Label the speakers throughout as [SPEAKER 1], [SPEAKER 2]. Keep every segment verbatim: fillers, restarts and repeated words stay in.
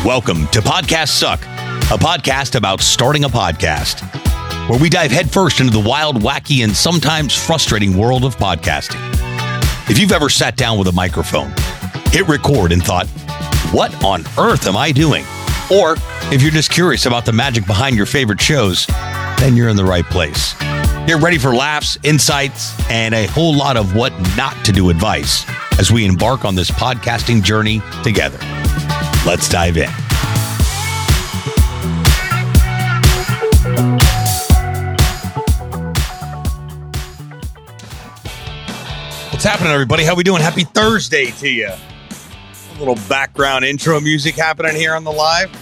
[SPEAKER 1] Welcome to Podcast Suck, a podcast about starting a podcast, where we dive headfirst into the wild, wacky, and sometimes frustrating world of podcasting. If you've ever sat down with a microphone, hit record and thought, what on earth am I doing? Or if you're just curious about the magic behind your favorite shows, then you're in the right place. Get ready for laughs, insights, and a whole lot of what not to do advice as we embark on this podcasting journey together. Let's dive in. What's happening, everybody? How we doing? Happy Thursday to you. A little background intro music happening here on the live.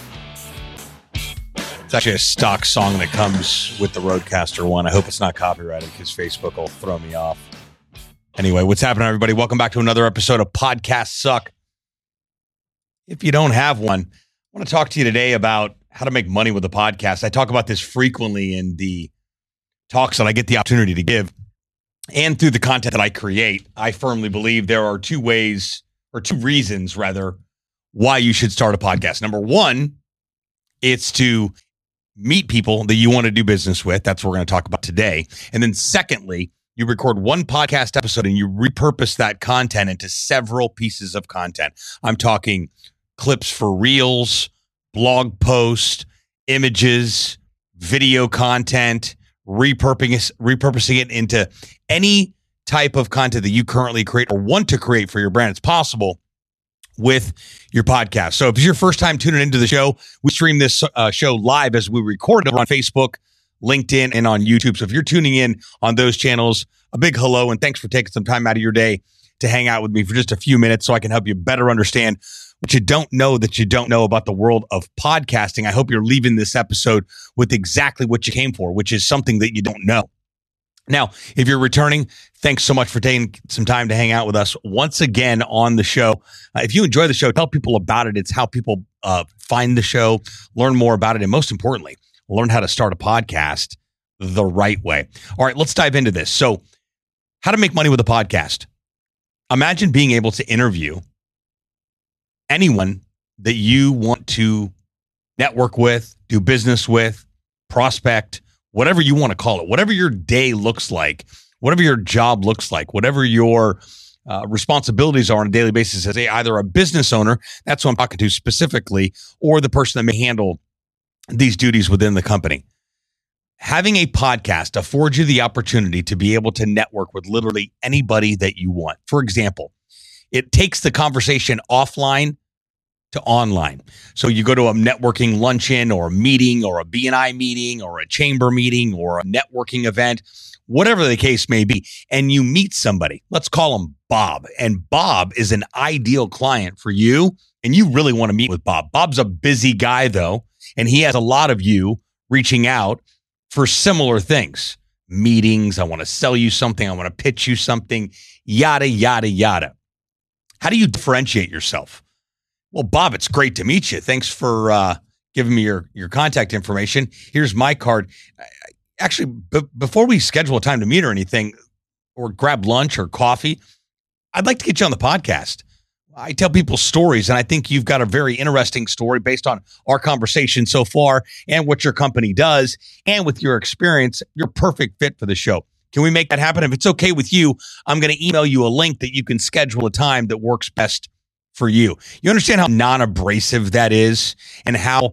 [SPEAKER 1] It's actually a stock song that comes with the Rodecaster one. I hope it's not copyrighted because Facebook will throw me off. Anyway, what's happening, everybody? Welcome back to another episode of Podcast Suck. If you don't have one, I want to talk to you today about how to make money with a podcast. I talk about this frequently in the talks that I get the opportunity to give and through the content that I create. I firmly believe there are two ways, or two reasons rather, why you should start a podcast. Number one, it's to meet people that you want to do business with. That's what we're going to talk about today. And then secondly, you record one podcast episode and you repurpose that content into several pieces of content. I'm talking clips for reels, blog posts, images, video content, repurposing, repurposing it into any type of content that you currently create or want to create for your brand. It's possible with your podcast. So if it's your first time tuning into the show, we stream this uh, show live as we record it on Facebook, LinkedIn, and on YouTube. So if you're tuning in on those channels, a big hello and thanks for taking some time out of your day to hang out with me for just a few minutes so I can help you better understand what you don't know that you don't know about the world of podcasting. I hope you're leaving this episode with exactly what you came for, which is something that you don't know. Now, if you're returning, thanks so much for taking some time to hang out with us once again on the show. Uh, if you enjoy the show, tell people about it. It's how people uh, find the show, learn more about it, and most importantly, learn how to start a podcast the right way. All right, let's dive into this. So, how to make money with a podcast. Imagine being able to interview anyone that you want to network with, do business with, prospect, whatever you want to call it, whatever your day looks like, whatever your job looks like, whatever your uh, responsibilities are on a daily basis as a, either a business owner, that's who I'm talking to specifically, or the person that may handle these duties within the company. Having a podcast affords you the opportunity to be able to network with literally anybody that you want. For example, it takes the conversation offline to online. So you go to a networking luncheon or a meeting or a B and I meeting or a chamber meeting or a networking event, whatever the case may be, and you meet somebody. Let's call him Bob. And Bob is an ideal client for you, and you really want to meet with Bob. Bob's a busy guy, though, and he has a lot of you reaching out for similar things. Meetings, I want to sell you something, I want to pitch you something, yada, yada, yada. How do you differentiate yourself? Well, Bob, it's great to meet you. Thanks for uh, giving me your, your contact information. Here's my card. Actually, b- before we schedule a time to meet or anything, or grab lunch or coffee, I'd like to get you on the podcast. I tell people stories, and I think you've got a very interesting story based on our conversation so far and what your company does. And with your experience, you're a perfect fit for the show. Can we make that happen? If it's okay with you, I'm going to email you a link that you can schedule a time that works best for you. You understand how non-abrasive that is and how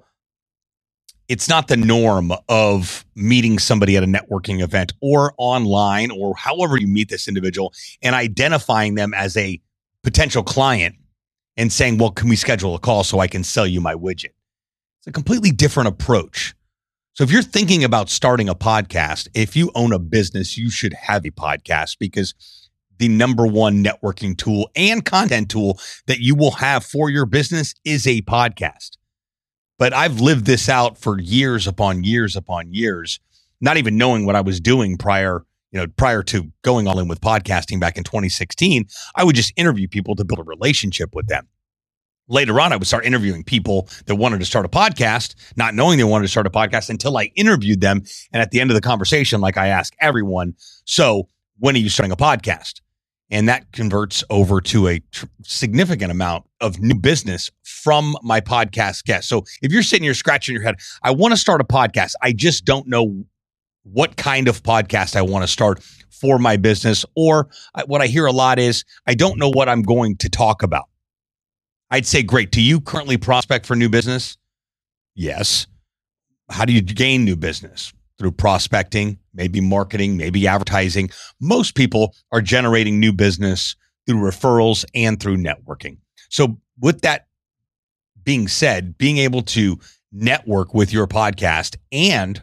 [SPEAKER 1] it's not the norm of meeting somebody at a networking event or online or however you meet this individual and identifying them as a potential client and saying, well, can we schedule a call so I can sell you my widget? It's a completely different approach. So if you're thinking about starting a podcast, if you own a business, you should have a podcast because the number one networking tool and content tool that you will have for your business is a podcast. But I've lived this out for years upon years upon years, not even knowing what I was doing prior, you know, prior to going all in with podcasting back in twenty sixteen. I would just interview people to build a relationship with them. Later on, I would start interviewing people that wanted to start a podcast, not knowing they wanted to start a podcast until I interviewed them. And at the end of the conversation, like I ask everyone, so when are you starting a podcast? And that converts over to a tr- significant amount of new business from my podcast guests. So if you're sitting here scratching your head, I want to start a podcast. I just don't know what kind of podcast I want to start for my business. Or I, what I hear a lot is, I don't know what I'm going to talk about. I'd say, great. Do you currently prospect for new business? Yes. How do you gain new business? Through prospecting, maybe marketing, maybe advertising. Most people are generating new business through referrals and through networking. So with that being said, being able to network with your podcast and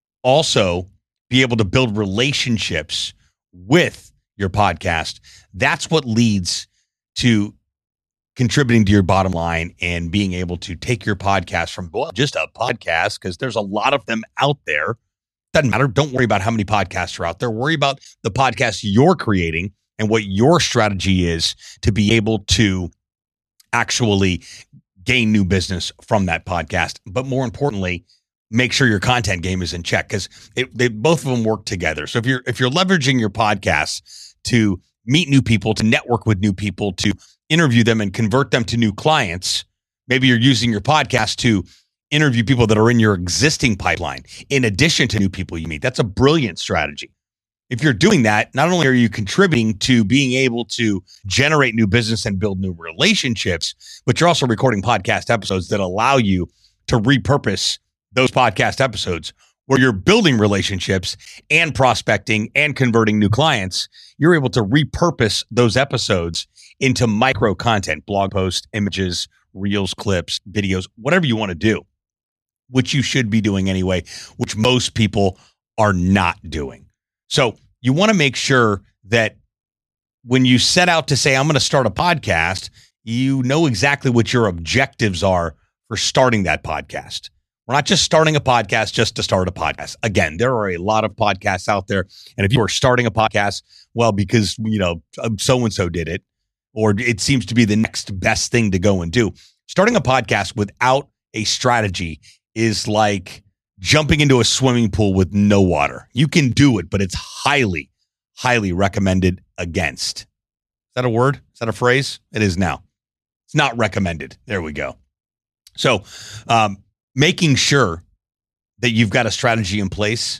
[SPEAKER 1] also be able to build relationships with your podcast, that's what leads to contributing to your bottom line and being able to take your podcast from, well, just a podcast, because there's a lot of them out there. Doesn't matter. Don't worry about how many podcasts are out there. Worry about the podcast you're creating and what your strategy is to be able to actually gain new business from that podcast. But more importantly, make sure your content game is in check, because they both of them work together. So if you're if you're leveraging your podcasts to meet new people, to network with new people, to interview them and convert them to new clients, maybe you're using your podcast to interview people that are in your existing pipeline in addition to new people you meet. That's a brilliant strategy. If you're doing that, not only are you contributing to being able to generate new business and build new relationships, but you're also recording podcast episodes that allow you to repurpose those podcast episodes where you're building relationships and prospecting and converting new clients. You're able to repurpose those episodes into micro content, blog posts, images, reels, clips, videos, whatever you want to do, which you should be doing anyway, which most people are not doing. So you want to make sure that when you set out to say, I'm going to start a podcast, you know exactly what your objectives are for starting that podcast. We're not just starting a podcast just to start a podcast. Again, there are a lot of podcasts out there. And if you are starting a podcast, well, because, you know, so-and-so did it, or it seems to be the next best thing to go and do. Starting a podcast without a strategy is like jumping into a swimming pool with no water. You can do it, but it's highly, highly recommended against. Is that a word? Is that a phrase? It is now. It's not recommended. There we go. So um, making sure that you've got a strategy in place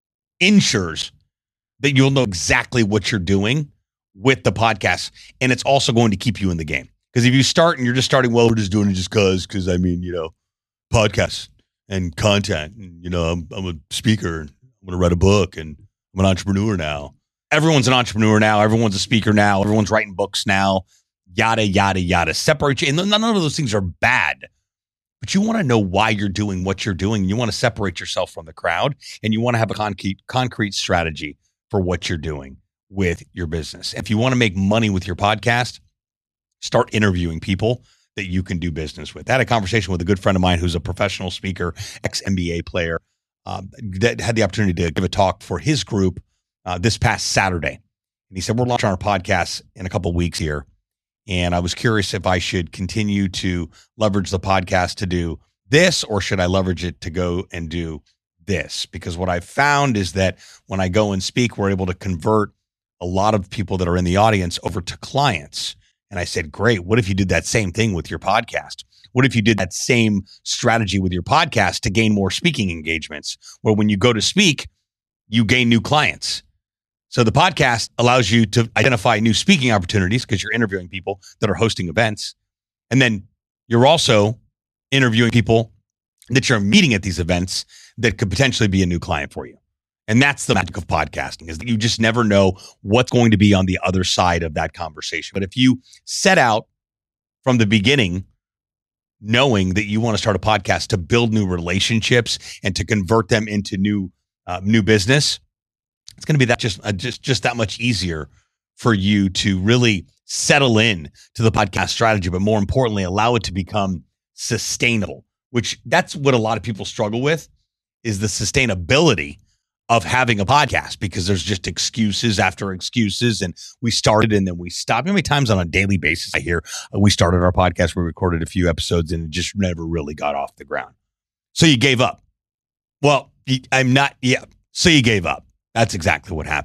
[SPEAKER 1] ensures that you'll know exactly what you're doing with the podcast. And it's also going to keep you in the game. Because if you start and you're just starting, well, we're just doing it just because, because I mean, you know, podcasts and content, and, you know, I'm, I'm a speaker, and I'm going to write a book, and I'm an entrepreneur now. Everyone's an entrepreneur now. Everyone's a speaker now. Everyone's writing books now, yada, yada, yada. Separate you. And none of those things are bad, but you want to know why you're doing what you're doing. You want to separate yourself from the crowd, and you want to have a concrete, concrete strategy for what you're doing with your business. If you want to make money with your podcast, start interviewing people that you can do business with. I had a conversation with a good friend of mine who's a professional speaker, ex-N B A player, um, that had the opportunity to give a talk for his group uh, this past Saturday. And he said, we're launching our podcast in a couple of weeks here. And I was curious if I should continue to leverage the podcast to do this, or should I leverage it to go and do this? Because what I've found is that when I go and speak, we're able to convert a lot of people that are in the audience over to clients. And I said, great. What if you did that same thing with your podcast? What if you did that same strategy with your podcast to gain more speaking engagements, where when you go to speak, you gain new clients? So the podcast allows you to identify new speaking opportunities because you're interviewing people that are hosting events. And then you're also interviewing people that you're meeting at these events that could potentially be a new client for you. And that's the magic of podcasting, is that you just never know what's going to be on the other side of that conversation. But if you set out from the beginning knowing that you want to start a podcast to build new relationships and to convert them into new uh, new business, it's going to be that just uh, just just that much easier for you to really settle in to the podcast strategy, but more importantly, allow it to become sustainable, which that's what a lot of people struggle with, is the sustainability of having a podcast, because there's just excuses after excuses. And we started and then we stopped. How many times on a daily basis I hear uh, we started our podcast, we recorded a few episodes, and it just never really got off the ground. So you gave up. Well, I'm not. Yeah. So you gave up. That's exactly what happened.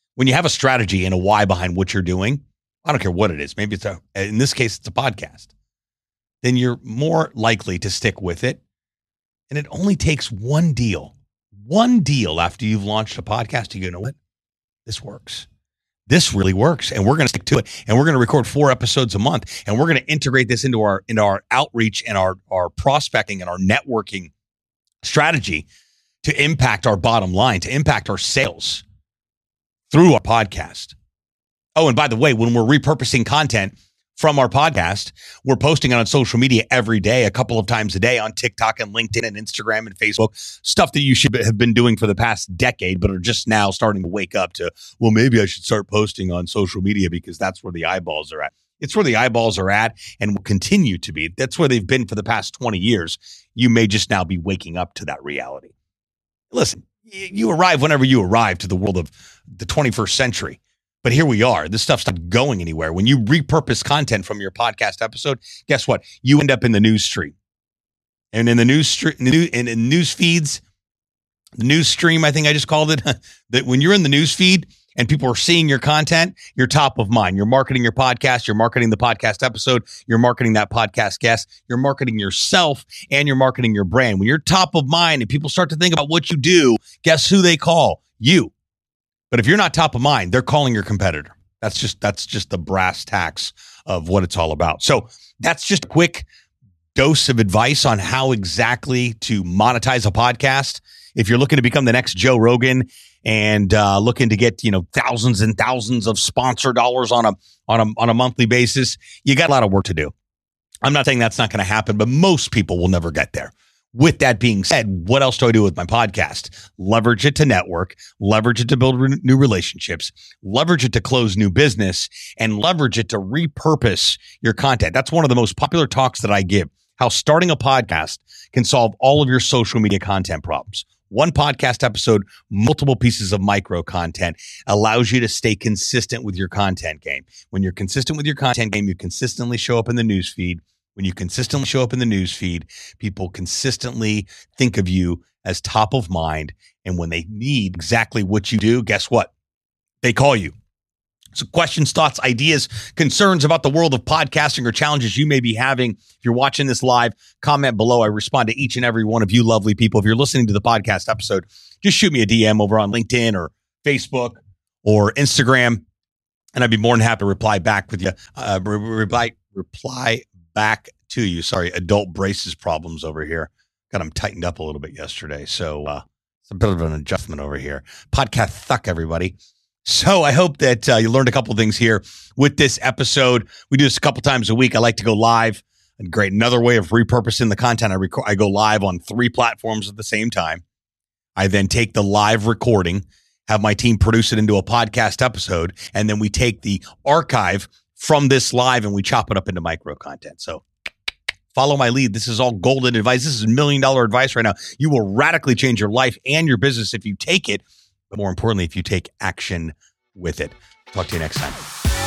[SPEAKER 1] When you have a strategy and a why behind what you're doing, I don't care what it is. Maybe it's a, in this case, it's a podcast. Then you're more likely to stick with it. And it only takes one deal, one deal after you've launched a podcast. You go, you know what? This works. This really works. And we're going to stick to it. And we're going to record four episodes a month. And we're going to integrate this into our, into our outreach and our, our prospecting and our networking strategy to impact our bottom line, to impact our sales through our podcast. Oh, and by the way, when we're repurposing content from our podcast, we're posting it on social media every day, a couple of times a day on TikTok and LinkedIn and Instagram and Facebook, stuff that you should have been doing for the past decade, but are just now starting to wake up to, well, maybe I should start posting on social media because that's where the eyeballs are at. It's where the eyeballs are at and will continue to be. That's where they've been for the past twenty years. You may just now be waking up to that reality. Listen, you arrive whenever you arrive to the world of the twenty-first century. But here we are. This stuff's not going anywhere. When you repurpose content from your podcast episode, guess what? You end up in the news stream. And in the news stream, in, in news feeds, the news stream, I think I just called it, that when you're in the news feed and people are seeing your content, you're top of mind. You're marketing your podcast. You're marketing the podcast episode. You're marketing that podcast guest. You're marketing yourself and you're marketing your brand. When you're top of mind and people start to think about what you do, guess who they call? You. But if you're not top of mind, they're calling your competitor. That's just that's just the brass tacks of what it's all about. So that's just a quick dose of advice on how exactly to monetize a podcast. If you're looking to become the next Joe Rogan and uh, looking to get, you know, thousands and thousands of sponsor dollars on a on a on a monthly basis, you got a lot of work to do. I'm not saying that's not going to happen, but most people will never get there. With that being said, what else do I do with my podcast? Leverage it to network, leverage it to build re- new relationships, leverage it to close new business, and leverage it to repurpose your content. That's one of the most popular talks that I give, how starting a podcast can solve all of your social media content problems. One podcast episode, multiple pieces of micro content allows you to stay consistent with your content game. When you're consistent with your content game, you consistently show up in the news feed. When you consistently show up in the news feed, people consistently think of you as top of mind. And when they need exactly what you do, guess what? They call you. So questions, thoughts, ideas, concerns about the world of podcasting or challenges you may be having. If you're watching this live, comment below. I respond to each and every one of you lovely people. If you're listening to the podcast episode, just shoot me a D M over on LinkedIn or Facebook or Instagram. And I'd be more than happy to reply back with you. Uh, reply, reply back to you. Sorry, adult braces problems over here. Got them tightened up a little bit yesterday. So uh, it's a bit of an adjustment over here. Podcast thuck, everybody. So I hope that uh, you learned a couple of things here with this episode. We do this a couple times a week. I like to go live. And great. Another way of repurposing the content. I, rec- I go live on three platforms at the same time. I then take the live recording, have my team produce it into a podcast episode, and then we take the archive from this live and we chop it up into micro content. So follow my lead. This is all golden advice. This is million dollar advice right now. You will radically change your life and your business if you take it, but more importantly, if you take action with it. Talk to you next time.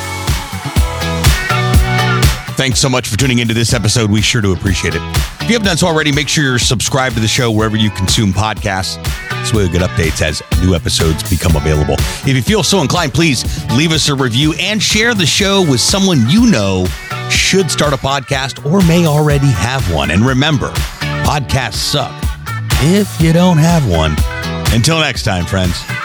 [SPEAKER 1] Thanks so much for tuning into this episode. We sure do appreciate it. If you haven't done so already, make sure you're subscribed to the show wherever you consume podcasts. This way you'll get updates as new episodes become available. If you feel so inclined, please leave us a review and share the show with someone you know should start a podcast or may already have one. And remember, podcasts suck if you don't have one. Until next time, friends.